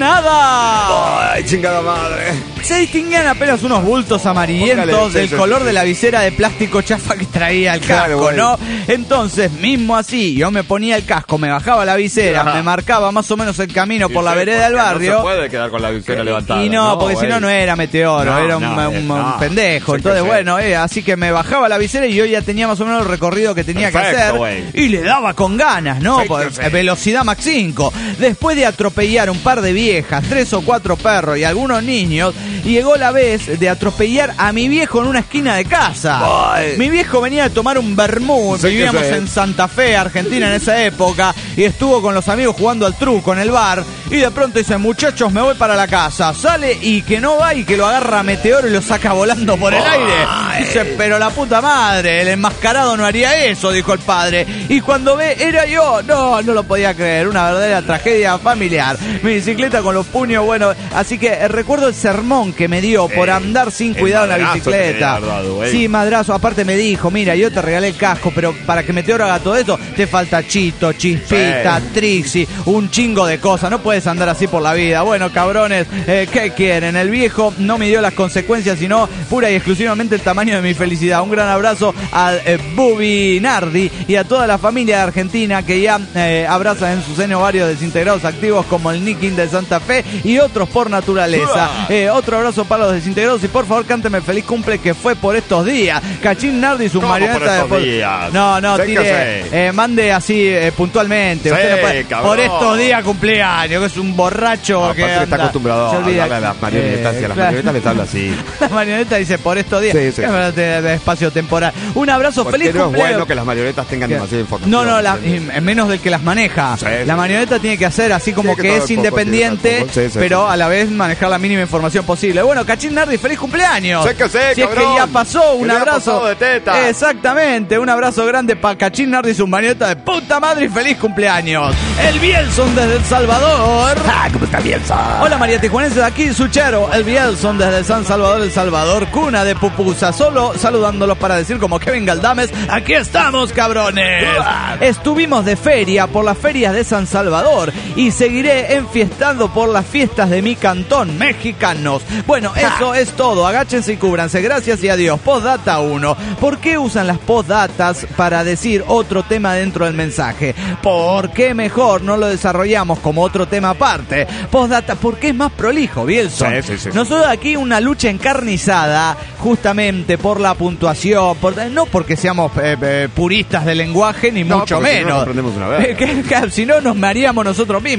nada! Ay, chingada madre. Se distinguían apenas unos bultos amarillentos Póngale, sí, del sí, color sí. de la visera de plástico chafa que traía el Claro, casco, güey. ¿no? Entonces, mismo así, yo me ponía el casco, me bajaba la visera, Ajá. me marcaba más o menos el camino por la Sí, vereda del porque barrio. No se puede quedar con la visera levantada. Y no, porque si no, güey. no era meteoro, No, era un, no, un pendejo. Sí, Entonces, que sí. bueno, así que me bajaba la visera y yo ya tenía más o menos el recorrido que tenía que Perfecto, hacer. güey. Y le daba con ganas, ¿no? Sí, que Por- sí. Velocidad Mach 5. Después de atropellar un par de viejas, 3 o 4 perros y algunos niños, llegó la vez de atropellar a mi viejo en una esquina de casa. Ay. Mi viejo venía de tomar un vermut. Sí, que Vivíamos sí. en Santa Fe, Argentina, en esa época, y estuvo con los amigos jugando al truco en el bar. Y de pronto dice, muchachos, me voy para la casa. Sale y que no va y que lo agarra Meteoro y lo saca volando por el aire. Dice, pero la puta madre, el enmascarado no haría eso, dijo el padre. Y cuando ve, era yo. No lo podía creer. Una verdadera tragedia familiar. Mi bicicleta con los puños, bueno. Así que recuerdo el sermón que me dio por andar sin el cuidado en la madrazo que bicicleta. te había dado, güey. Sí, madrazo. Aparte me dijo, mira, yo te regalé el casco, pero para que Meteoro haga todo esto, te falta Chito, Chispita, Trixie, un chingo de cosas. No puedes andar así por la vida. Bueno, cabrones, ¿qué quieren? El viejo no me dio las consecuencias, sino pura y exclusivamente el tamaño de mi felicidad. Un gran abrazo al Bubi Nardi y a toda la familia de Argentina que ya abraza en su seno varios desintegrados activos como el Nicking de Santa Fe y otros por naturaleza. Otro abrazo para los desintegrados y por favor cánteme feliz cumple que fue por estos días. Cachín Nardi y sus ¿Cómo marionetas por estos de días? No, Sé tire, que mande así puntualmente. Sí, Usted no puede- cabrón. por estos días cumpleaños, que es un borracho Aparte que que está anda, acostumbrado se a olvida. hablarle a las marionetas y a las claro. marionetas les habla así. La marioneta dice por estos días. Sí, sí. Es verdad, de espacio temporal. Un abrazo, Porque feliz no es cumpleaños. bueno que las marionetas tengan demasiada información. No, ¿entiendes? en menos del que las maneja. Sí, la sí. marioneta tiene que hacer así como Sí, que que todo es el poco independiente, tiene que ser poco. Sí, pero sí. a la vez manejar la mínima información posible. Bueno, Cachín Nardi, feliz cumpleaños. Sé que sé, si es que cabrón. ya pasó, un Que le haya abrazo. pasado de teta. Exactamente, un abrazo grande para Cachín Nardi y su marioneta de puta madre y feliz cumpleaños. El Bielson desde El Salvador. ¿Cómo está Bielsa? Hola María Tijuanense, de aquí Suchero, el Bielson desde San Salvador, El Salvador, cuna de pupusa, solo saludándolos para decir como Kevin Galdames, aquí estamos cabrones. Estuvimos de feria por las ferias de San Salvador y seguiré enfiestando por las fiestas de mi cantón, mexicanos. Bueno, eso es todo, agáchense y cúbranse, gracias y adiós. Postdata 1, ¿por qué usan las postdatas para decir otro tema dentro del mensaje? ¿Por qué mejor no lo desarrollamos como otro tema aparte? Postdata, porque es más prolijo, Bielson. Sí. Nosotros aquí una lucha encarnizada justamente por la puntuación, no porque seamos puristas del lenguaje, ni No, mucho porque si no, menos. nos aprendemos una vez. Si no, nos mareamos nosotros mismos. Entonces,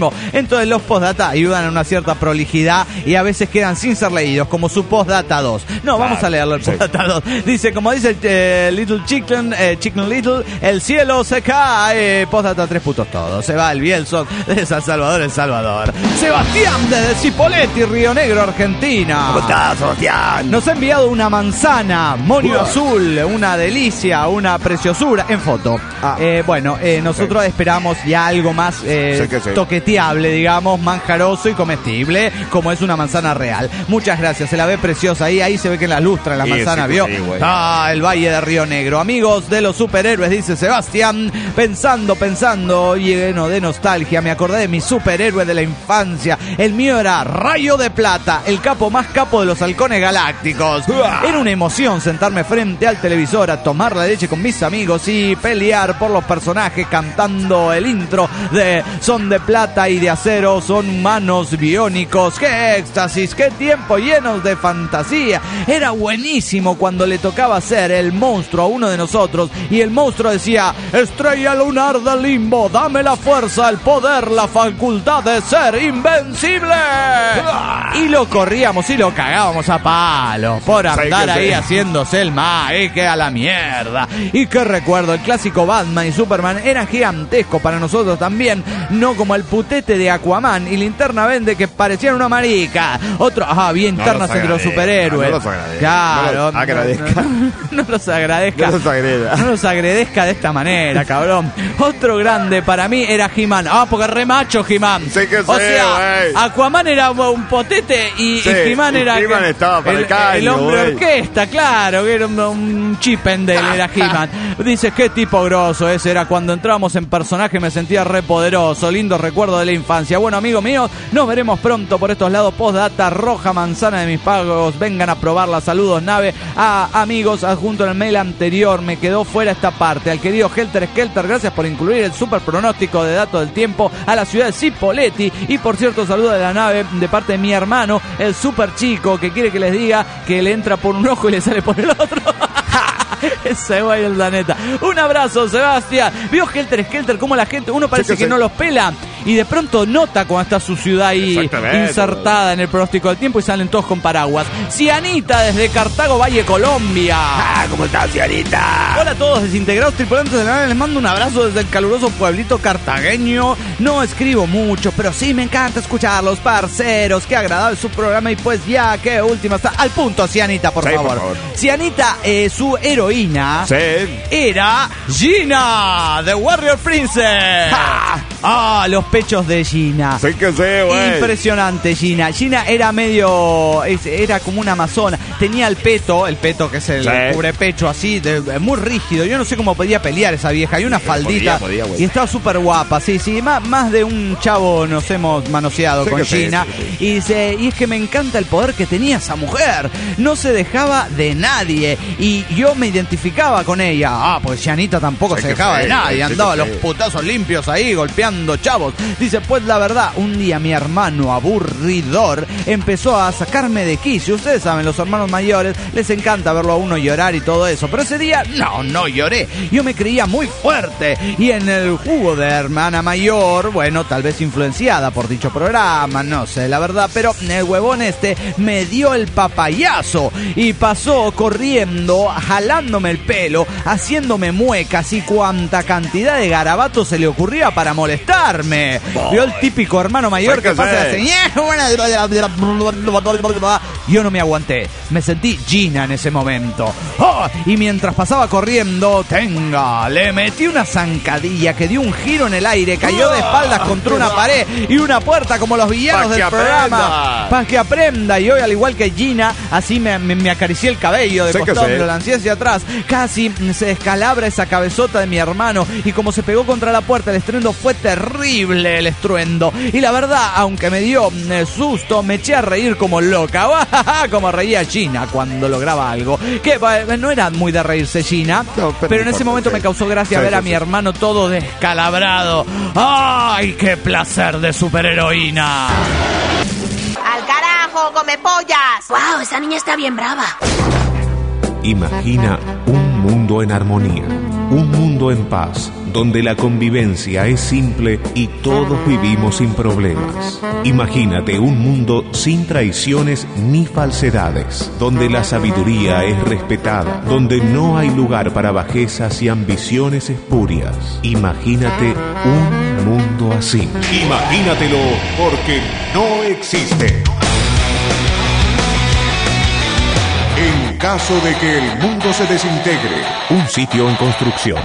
entonces los postdata ayudan a una cierta prolijidad y a veces quedan sin ser leídos, como su postdata 2. No, vamos a leerlo el postdata 2. Dice, como dice Little Chicken Little, el cielo se cae. Postdata 3 putos todos. Se va el Bielson de San Salvador, El Salvador. Sebastián desde Cipolletti, Río Negro, Argentina. ¿Cómo estás, Sebastián? Nos ha enviado una manzana, monio azul, una delicia, una preciosura, en foto. Nosotros esperamos ya algo más toqueteable, digamos, manjaroso y comestible, como es una manzana real. Muchas gracias, se la ve preciosa ahí se ve que la lustra la manzana, ¿vio? Sí, el Valle de Río Negro. Amigos de los superhéroes, dice Sebastián, pensando, lleno de nostalgia, me acordé de mi superhéroe de la infancia. El mío era Rayo de Plata, el capo más capo de los halcones galácticos. Era una emoción sentarme frente al televisor a tomar la leche con mis amigos y pelear por los personajes cantando el intro de Son de plata y de acero, son humanos biónicos. ¡Qué éxtasis! ¡Qué tiempo llenos de fantasía! Era buenísimo cuando le tocaba ser el monstruo a uno de nosotros y el monstruo decía: estrella lunar del limbo, dame la fuerza, el poder, la facultad de ser invencible. Y lo corríamos y lo cagábamos a palos por andar ahí haciéndose el más, que a la mierda. Y qué recuerdo, el clásico Batman y Superman eran gigantescos para nosotros también, no como el putete de Aquaman y Linterna Verde que parecían una marica. Había internas entre los superhéroes. No los agradezca. Claro. No los agradezca. No los agradezca de esta manera, cabrón. Otro grande para mí era He-Man. Porque re macho He-Man. Aquaman era un potete y He-Man era He-Man estaba para el hombre orquesta, claro, que era un Chippendale, era He-Man. Dices, qué tipo grosso ese era. Cuando entrábamos en personaje me sentía re poderoso. Lindo recuerdo de la infancia. Bueno, amigos míos, nos veremos pronto por estos lados. Postdata roja manzana de mis pagos. Vengan a probarla. Saludos, nave. Amigos, adjunto en el mail anterior. Me quedó fuera esta parte. Al querido Helter Skelter, gracias por incluir el super pronóstico de datos del tiempo a la ciudad de Cipolletti. Y por cierto, saludo de la nave de parte de mi hermano, el super chico, que quiere que les diga que le entra por un ojo y le sale por el otro. Ese güey es la neta. Un abrazo, Sebastián. ¿Vio Helter Skelter cómo la gente, uno parece que no los pela y de pronto nota cuando está su ciudad ahí insertada en el pronóstico del tiempo y salen todos con paraguas? Cianita desde Cartago, Valle, Colombia. ¿Cómo estás, Cianita? Hola a todos, desintegrados tripulantes de la nave. Les mando un abrazo desde el caluroso pueblito cartagueño. No escribo mucho, pero sí me encanta escucharlos, parceros. Qué agradable su programa y pues ya, qué última está. Al punto, Cianita, por favor. Cianita, su heroína era Gina, The Warrior Princess. Los pechos de Gina. Güey. Impresionante, Gina. Gina era era como una amazona. Tenía el peto que es el cubrepecho así, muy rígido. Yo no sé cómo podía pelear esa vieja. Y una faldita. Y estaba súper guapa, sí. Más de un chavo nos hemos manoseado con Gina. Y dice, y es que me encanta el poder que tenía esa mujer. No se dejaba de nadie. Y yo me identificaba con ella. Pues Janita tampoco se dejaba de nadie. Andaba los putazos limpios ahí, golpeando chavos. Dice, pues la verdad, un día mi hermano aburridor empezó a sacarme de quicio. Ustedes saben, los hermanos mayores les encanta verlo a uno llorar y todo eso. Pero ese día, no lloré. Yo me creía muy fuerte. Y en el jugo de hermana mayor, bueno, tal vez influenciada por dicho programa, no sé la verdad, pero el huevón me dio el papayazo y pasó corriendo, jalándome el pelo, haciéndome muecas y cuanta cantidad de garabatos se le ocurría para molestarme. Vio el típico hermano mayor que pasa así. Yo no me aguanté, me sentí Gina en ese momento. Y mientras pasaba corriendo, le metí una zancadilla que dio un giro en el aire, cayó de espaldas contra una pared y una puerta como los villanos del programa. Para que aprenda. Y hoy, al igual que Gina, así me acaricié el cabello de costado, me lo lancé hacia atrás. Casi se descalabra esa cabezota de mi hermano y como se pegó contra la puerta, el estruendo fue terrible, el estruendo. Y la verdad, aunque me dio susto, me eché a reír como loca. Como reía Gina cuando lograba algo. Que no era muy de reírse Gina, pero en ese momento me causó gracia ver a mi hermano todo descalabrado. ¡Ay, qué placer de superheroína! ¡Al carajo, come pollas! ¡Wow! Esa niña está bien brava. Imagina un mundo en armonía, Un mundo en paz, donde la convivencia es simple y todos vivimos sin problemas. Imagínate un mundo sin traiciones ni falsedades, donde la sabiduría es respetada, donde no hay lugar para bajezas y ambiciones espurias. Imagínate un mundo así. Imagínatelo, porque no existe. En caso de que el mundo se desintegre, un sitio en construcción.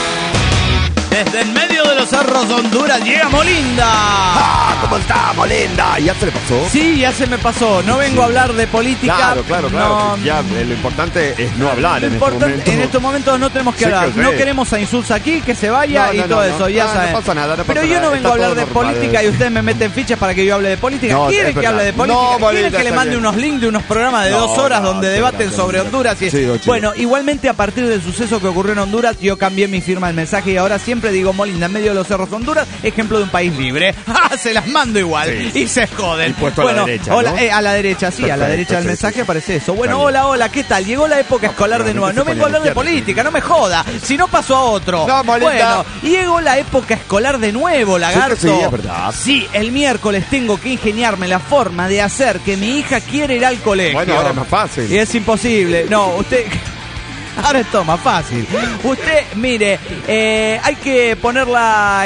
Desde en medio de los cerros de Honduras llega Molinda. ¡Ah! ¿Cómo está, Molinda? ¿Ya se le pasó? Sí, ya se me pasó. No vengo a hablar de política. Claro. No, Ya, lo importante es no hablar lo en importante, este momento. en estos momentos no tenemos que Sí, hablar. que No sí. queremos a Insulza aquí, que se vaya y todo eso. Ya saben. No pasa nada, no pasa Pero yo nada. no vengo Está a hablar todo de normal. política y ustedes me meten fichas para que yo hable de política. No, ¿Quieren es que verdad. hable de política? No, Molinda, ¿Quieren que le está mande bien. unos links de unos programas de No, 2 horas no, donde sí, debaten gracias, sobre Molinda. Honduras? Sí, don Chivo. Bueno, igualmente a partir del suceso que ocurrió en Honduras, yo cambié mi firma del mensaje y ahora siempre digo Molinda en medio de los cerros de Honduras, ejemplo de un país libre. ¡Ah! Se las mando igual. Sí. Y se joden. Y puesto a la derecha, hola, ¿no? a la derecha, sí, a la Perfecto, derecha del perfecto. mensaje aparece eso. Bueno, Está bien. hola, ¿qué tal? Llegó la época escolar de nuevo. No vengo a hablar de política, no me joda. Si no paso a otro. No, Molinda. Bueno, llegó la época escolar de nuevo, lagarto. Sí, es verdad. Sí, el miércoles tengo que ingeniarme la forma de hacer que mi hija quiera ir al colegio. Bueno, ahora es más fácil. Y es imposible. No, usted... Ahora es todo más fácil. Usted, mire, hay que ponerla,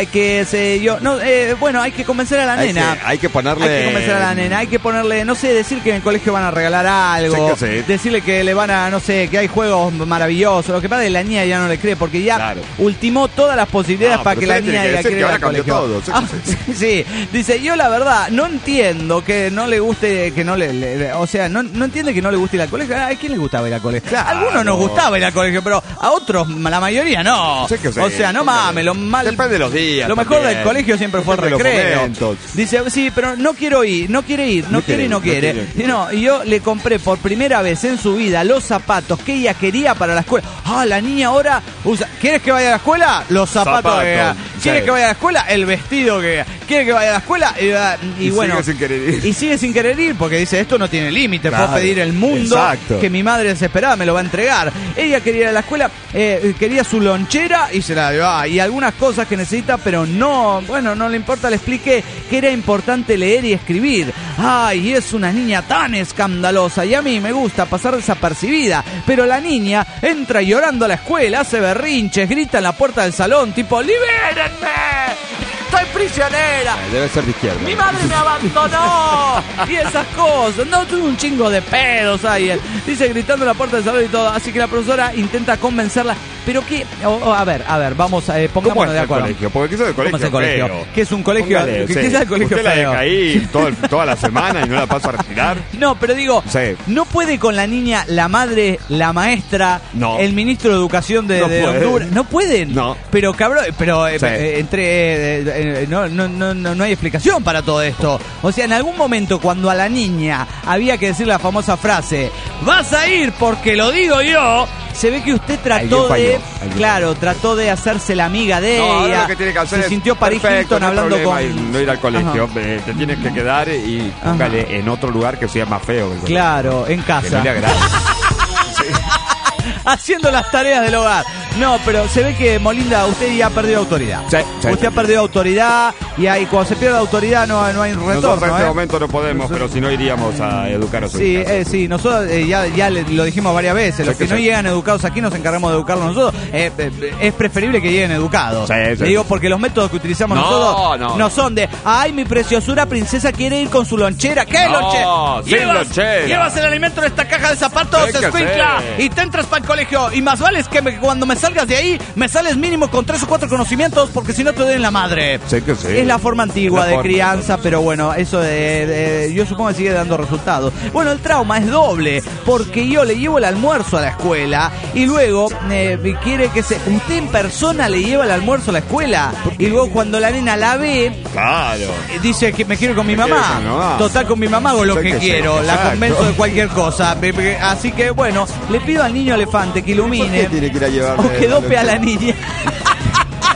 bueno, hay que convencer a la nena. Hay que ponerle... Hay que convencer a la nena, hay que ponerle, no sé, decir que en el colegio van a regalar algo, Sí, que sí. decirle que le van a, no sé, que hay juegos maravillosos. Lo que pasa es que la niña ya no le cree, porque ya Claro. ultimó todas las posibilidades No, para pero que la usted tiene niña que diga decir quiere que ir ahora al cambió colegio. todo, Sí, dice, yo la verdad no entiendo que no le guste, que no o sea, no entiende que no le guste ir al colegio. ¿A quién le gustaba ir al colegio? Claro. A algunos nos gustaba ir al colegio, pero a otros, la mayoría no. Sí que sí. O sea, no mames, lo mal. Depende de los días Lo mejor también. del colegio siempre fue el Depende de los recreo. momentos. Dice, sí, pero no quiero ir, no quiere ir, no quiere. Y no, y yo le compré por primera vez en su vida los zapatos que ella quería para la escuela. Ah, la niña ahora usa. ¿Quieres que vaya a la escuela? Los zapatos que vea. ¿Quieres sí. que vaya a la escuela? El vestido que vea. ¿Quiere que vaya a la escuela? Y bueno. sigue sin querer ir. Y sigue sin querer ir porque dice, esto no tiene límite. Claro, Puedo pedir el mundo exacto. que mi madre desesperada me lo va a entregar. Ella quería ir a la escuela, quería su lonchera y se la llevaba. Y algunas cosas que necesita, pero no, bueno, no le importa. Le expliqué que era importante leer y escribir. Ay, es una niña tan escandalosa y a mí me gusta pasar desapercibida. Pero la niña entra llorando a la escuela, hace berrinches, grita en la puerta del salón, tipo, ¡libérenme! ¡Estoy prisionera! Debe ser de izquierda. ¡Mi madre me abandonó! Y esas cosas. No, tuve un chingo de pedos ahí. Dice gritando en la puerta del salón y todo. Así que la profesora intenta convencerla. Pero qué... a ver, vamos, ¿Cómo pongámonos es de el acuerdo. colegio? Porque quiso el ¿Cómo colegio es el colegio? feo. ¿Qué es un colegio? Póngale, ¿Qué sí. es el colegio ¿Usted feo? la deja ahí toda la semana y no la pasa a respirar? No, pero digo, Sí. no puede con la niña, la madre, la maestra, No. el ministro de Educación de No puede. Honduras. No pueden. No. Pero cabrón, pero Sí. no hay explicación para todo esto. O sea, en algún momento cuando a la niña había que decir la famosa frase, vas a ir porque lo digo yo, se ve que usted trató Alguien de, falló. claro, trató de hacerse la amiga de No, ahora ella. lo que tiene que hacer se es sintió Paris perfecto, Hilton no hay hablando problema con... ir- no ir al colegio. Ajá. Te tienes que quedar y póngale en otro lugar que sea más feo. Que el Claro, en colegio. Que casa. no le agrade. Haciendo las tareas del hogar. No, pero se ve que Molinda, usted ya ha perdido autoridad. Sí, sí. Usted ha perdido autoridad y ahí cuando se pierde autoridad no hay Nosotros retorno. en este ¿eh? momento no podemos, pero si no iríamos a educar a su Sí, hija. sí, nosotros ya lo dijimos varias veces. Los Sí, que que no sí. llegan educados aquí nos encargamos de educarlos nosotros. Es preferible que lleguen educados. Sí, sí. Le digo porque los métodos que utilizamos No, nosotros no. son de, ay, mi preciosura princesa quiere ir con su lonchera. ¿Qué No, lonchera? sin lonchera. Llevas el alimento en esta caja de zapatos, Sí que escuincla, sí. y te entras para el colegio. Y más vale es que cuando me salgas de ahí, me sales mínimo con 3 o 4 conocimientos, porque si no te doy en la madre. Sí que sí. Es la forma antigua La de forma. crianza, pero bueno, eso yo supongo que sigue dando resultados. Bueno, el trauma es doble, porque yo le llevo el almuerzo a la escuela y luego quiere que usted en persona le lleva el almuerzo a la escuela y luego cuando la nena la ve, Claro. dice que me quiero ir con mi Me quiero mamá. con mi mamá. Total, con mi mamá hago lo Sí que que sí, quiero, la exacto. convenzo de cualquier cosa. Así que bueno, le pido al niño elefante que ¿Por ilumine qué tiene que ir a llevarle o que la dope a la lonchera? niña. Por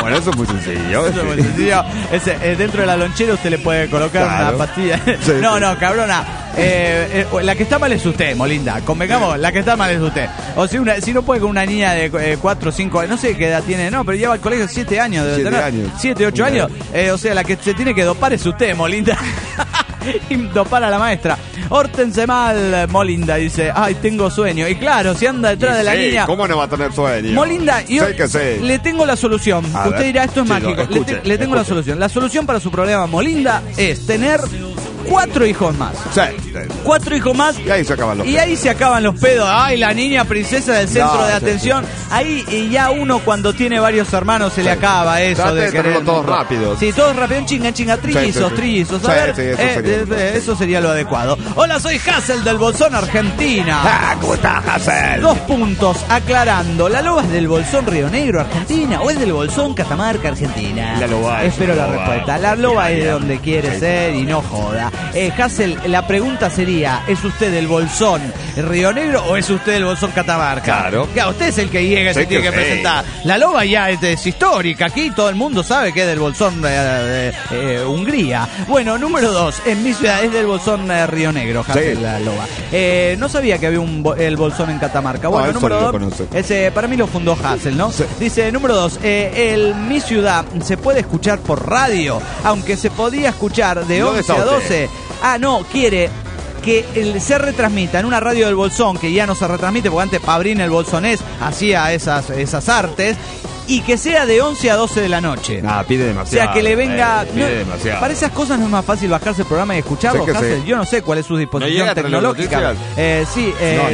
Bueno, eso es muy sencillo. Eso es muy sencillo. Dentro de la lonchera usted le puede colocar una pastilla. Sí, no, sí. no, cabrona. La que está mal es usted, Molinda. Convengamos, la que está mal es usted. O si no puede con una niña de 4 o 5 años, no sé qué edad tiene, no, pero lleva al colegio 7 años. 7, 8 años. O sea, la que se tiene que dopar es usted, Molinda. Y dopar a la maestra. Hórtense mal, Molinda, dice, ay, tengo sueño. Y claro, si anda detrás de la niña. ¿Cómo no va a tener sueño? Molinda, yo Sí. le tengo la solución. A Usted ver, dirá, esto es sí, mágico. escuche, Le tengo la escuche. solución. La solución para su problema, Molinda, es tener 4 hijos más. Sí. 4 hijos más. Y ahí se acaban los Y ahí se acaban los pedos. Ay, la niña princesa del centro No, de sí, atención. Ahí ya uno cuando tiene varios hermanos se le acaba eso. Trate de querer tenerlos todos mucho. rápidos. Sí, todos rápido, chinga, trillizos, sí. trillizos. Sí, A ver, sí, eso sería eso sería lo adecuado. Hola, soy Hassel del Bolsón, Argentina. ¿Cómo estás, Hassel? 2 puntos, aclarando. ¿La loba es del Bolsón Río Negro, Argentina, o es del Bolsón Catamarca, Argentina? La loba es Espero la loba. respuesta. La loba es de donde quiere ser y no joda. Hassel, la pregunta sería, ¿es usted del Bolsón Río Negro o es usted del Bolsón Catamarca? Claro. Usted es el que llega y se Sí, tiene que sí. presentar. La loba ya es histórica. Aquí todo el mundo sabe que es del Bolsón Hungría. Bueno, número 2. En mi ciudad es del Bolsón Río Negro, Hassel, Sí. la loba. No sabía que había el Bolsón en Catamarca. Bueno, eso número lo 2. conoce. Ese para mí lo fundó Hassel, ¿no? Sí. Dice, número 2. Mi ciudad se puede escuchar por radio, aunque se podía escuchar de ¿Dónde 11 a está 12. Ah, no, quiere que se retransmita en una radio del Bolsón, que ya no se retransmite, porque antes Pabrín el bolsonés hacía esas artes, y que sea de 11 a 12 de la noche. Pide O demasiado. sea, que le venga... Pide demasiado. Para esas cosas no es más fácil bajarse el programa y escucharlo, Sí que Hassel. sí. Yo no sé cuál es su ¿No disposición llega entre las tecnológica. noticias? Sí,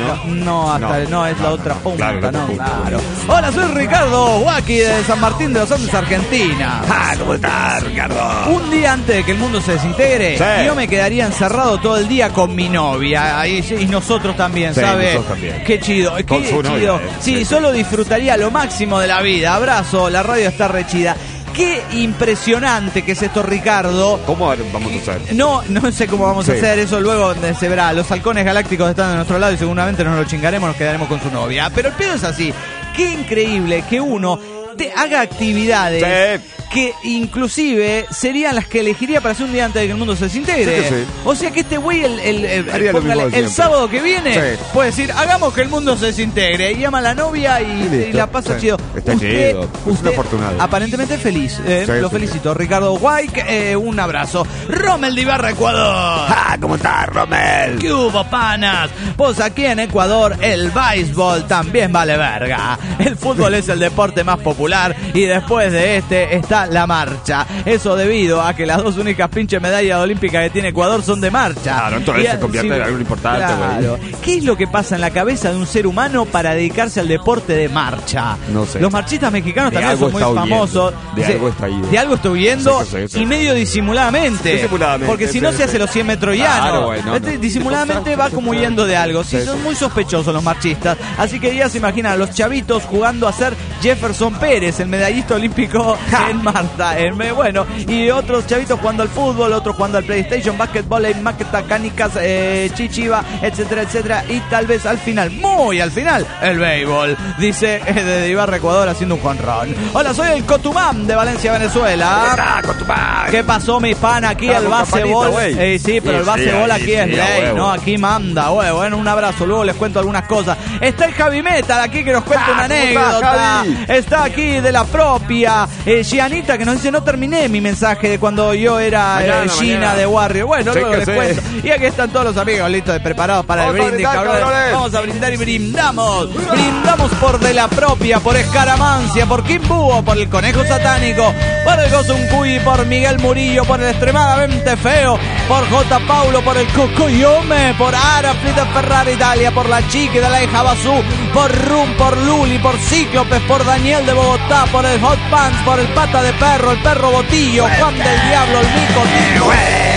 no, es la otra punta, claro, la otra no, punta. claro. Hola, soy Ricardo Huaki de San Martín de los Andes, Argentina. ¿Cómo estás, Ricardo? Un día antes de que el mundo se desintegre, Sí. yo me quedaría encerrado todo el día con mi novia. Y nosotros también, Sí, ¿sabes? nosotros también. Qué chido, Con qué su novia, chido. Sí, sí. solo disfrutaría lo máximo de la vida. Abrazo, la radio está re chida. Qué impresionante que es esto, Ricardo. ¿Cómo vamos a hacer? No sé cómo vamos a Sí. hacer eso, luego se verá. Los halcones galácticos están de nuestro lado y seguramente nos lo chingaremos, nos quedaremos con su novia. Pero el pedo es así. Qué increíble que uno haga actividades Sí. que inclusive serían las que elegiría para hacer un día antes de que el mundo se desintegre. Sí que sí. O sea que este güey Haría lo mismo de el siempre. sábado que viene Sí. puede decir, hagamos que el mundo se desintegre. Y llama a la novia y listo. la pasa Sí. chido. Está chido. Es un usted afortunado. aparentemente feliz. Sí, Lo sí, felicito. Ricardo White, un abrazo. Rommel de Ibarra, Ecuador. ¿Cómo estás, Romel? ¿Qué hubo, panas? Pues aquí en Ecuador el béisbol también vale verga. El fútbol es el deporte más popular y después de este está la marcha. Eso debido a que las 2 únicas pinches medallas olímpicas que tiene Ecuador son de marcha. Claro, entonces se convierte en algo importante, Claro. ¿Qué es lo que pasa en la cabeza de un ser humano para dedicarse al deporte de marcha? No sé. Los marchistas mexicanos De también algo son muy está huyendo. famosos. De Dice, algo está huyendo. de algo está huyendo Sí, sí, sí. y medio disimuladamente. Disimuladamente, Porque si no sí, se hace sí. los 100 metros llanos. Claro, bueno, no. Disimuladamente va como huyendo de algo. Sí, Sí, son sí. muy sospechosos los marchistas. Así que ya se imaginan a los chavitos jugando a ser Jefferson Pérez, el medallista olímpico en Marta. Bueno, y otros chavitos jugando al fútbol, otros jugando al PlayStation, básquetbol, maqueta, canicas, chichiva, etcétera, etcétera. Y tal vez al final, muy al final, el béisbol. Dice de Ibarra, Ecuador, haciendo un jonrón. Hola, soy el Cotumán de Valencia, Venezuela. ¿Qué pasó, mi pan? Aquí el baseball. Sí, pero el baseball aquí es ley, ¿no? Aquí manda. Bueno, un abrazo. Luego les cuento algunas cosas. Está el Javi Metal aquí que nos cuenta una ¿cómo estás, anécdota. Javi? Está aquí de la propia Gianita que nos dice, no terminé mi mensaje de cuando yo era Gina mañana. de Warrior. Bueno, Sí luego que les sí. cuento. Y aquí están todos los amigos listos, preparados para Vamos el a brindis, brindar, cabrones. cabrones. Vamos a brindar y brindamos. Brindamos por de la propia, por Escaramancia, por Kim Búho, por el Conejo Satánico, por el Gozuncuy, por Miguel Murillo, por el Extremadamente Feo, por J. Paulo, por el Cocoyome, por Ara Flita Ferrari Italia, por la Chique de la hija Basú, por Rum, por Luli, por Cíclopes, por Daniel de Bogotá, por el Hot Pants, por el Pata de Perro, el Perro Botillo, Juan del Diablo, el Mico Tico.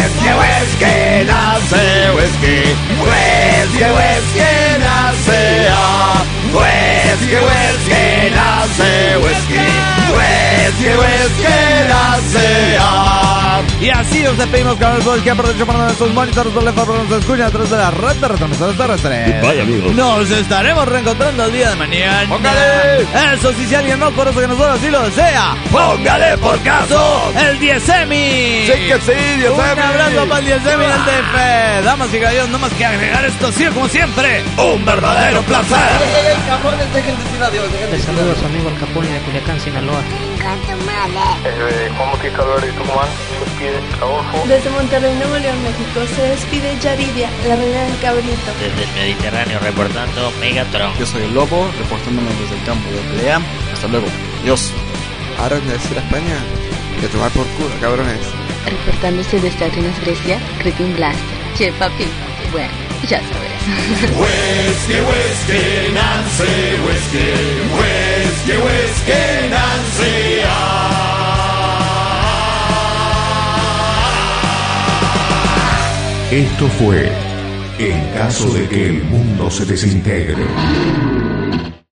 Whisky, nace whisky. Whisky, nace Whisky, nace whisky. Whisky, nace Y así así os despedimos con el podcast que aprovecho para nuestros monitores de teléfono nos escuchan a través de la red de retransmisores terrestres. Vaya amigos. Nos estaremos reencontrando el día de mañana. ¡Póngale! Eso sí, si alguien no conoce que nosotros sí lo desea. ¡Póngale por caso! El 10semi. Sí que sí, Dios Un abrazo para el 10semi del DF. Damas y caballeros, no más que agregar esto, ha sido como siempre un verdadero placer. Les saludo a su amigo el Capone de Culiacán, Sinaloa. Juan Bautista Álvarez de Tucumán, se despide Adolfo. Desde Monterrey, Nuevo León, México, se despide Yaridia, la reina del cabrito. Desde el Mediterráneo reportando Megatron. Yo soy el Lobo, reportándome desde el campo de pelea. Hasta luego. Dios. Ahora de decir a España, que tomar por culo, cabrones. Reportándose desde Atenas, Grecia, Creeping Blast. Che, papi, bueno, ya sabes. Whiskey, Nancy, whiskey, Nancy. Esto fue En caso de que el mundo se desintegre.